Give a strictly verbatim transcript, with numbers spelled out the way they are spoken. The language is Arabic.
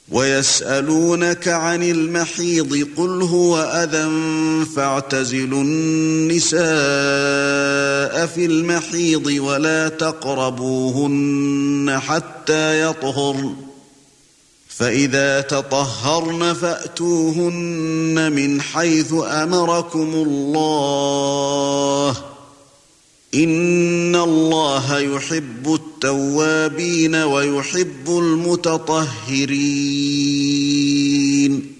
ويسألونك عن المحيض قل هو أذى فاعتزلوا النساء في المحيض ولا تقربوهن حتى يطهرن فإذا تطهرن فأتوهن من حيث أمركم الله إن الله يحب التوابين ويحب المتطهرين